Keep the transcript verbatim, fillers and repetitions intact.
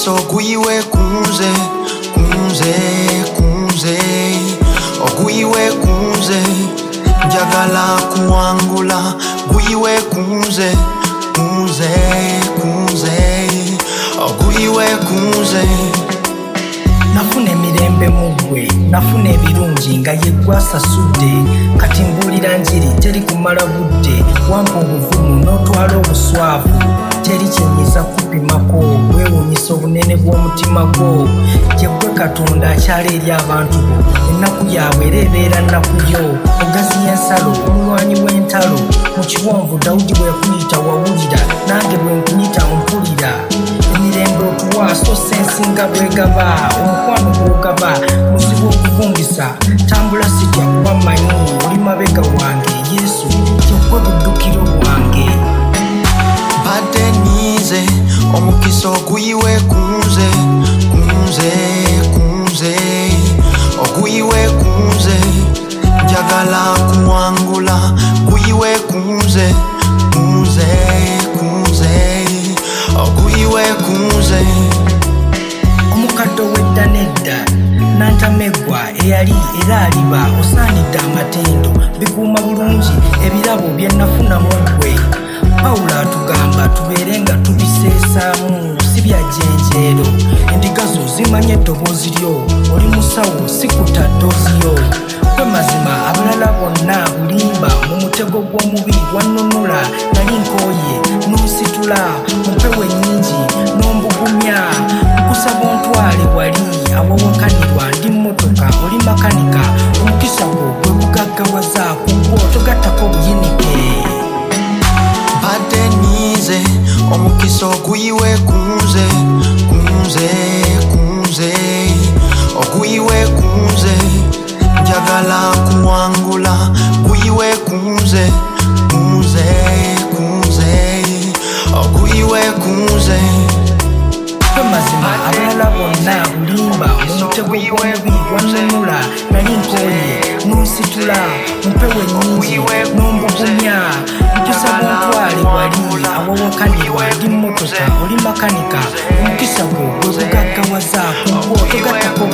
Omukisa oguyiwe kunze, kunze, kunze, oguyiwe kunze, njagala kuwangula, guyiwe kunze, kunze, kunze, oguyiwe kunze. Nafuna emirembe mugwe, nafuna ebirungi nga ye gwasasudde, kati mbuulira njiri teri kumala budde, wampa obuvumu n'otwala obuswavu, teri kyenyiza kupimako, wewuunyisa obunene bw'omutima gwo, gye ggwe Katonda akyala eri abantu bo, ennaku yaabwe era ebeera nnaku yo, ogaziya ensalo, omulwanyi w'entalo, mu kiwonvu Dawudi bwe yakuyita wawulira, nange bwe nkuyita mpulira, emirembe otuwa so sensinga bwegaba, omukwano gw'ogaba muzibu okuvungisa, tambula sitya kuba mmanyi oli mabega wange, Yesu kyokwe buddukiro bwange. Badde nniize omukisa oguyiwe kunze, kunze, kunze, oguyiwe kunze, njagala kuwangula, guyiwe kunze, kunze, kunze, oguyiwe kunze. Omukadde ow'edda n'edda n'antamegwa eyali era aliba osaanidde amatendo, bikuuma bulungi ebirabo bye nafuna mu ggwe. Pawulo atugamba tubeere nga tubiseesaamu, si bya jjenjeero, endiga zo zimanye eddoboozi lyo, oli musawo si kutadde oziyo. Kwe mazima abalala bonna bulimba, mu mutego gw'omubiri wannunula, nali nkooye n'onsitula, mu mpewo ennyingi n'ombugumya, nkusaba ontwale wali awawakanirwa ndi mmotoka, oli makanika, omukisa gwo gwe bugaggawaza, ku gwo togattako buyinike. Badde nniize omukisa oguyiwe kunze, kunze, kunze, oguyiwe kunze, njagala kuwangula, guyiwe kunze, kunze, kunze, oguyiwe kunze. Kwe mazima abalala bonna bulimba, mu mutego gw'omubiri wannunula, nali nkooye n'onsitula, mu mpewo ennyingi n'ombugumya, nkusaba ontwale wali awawakanirwa ndi mmotoka, oli makanika, omukisa gwo gwe bugaggawaza, ku gwo togattako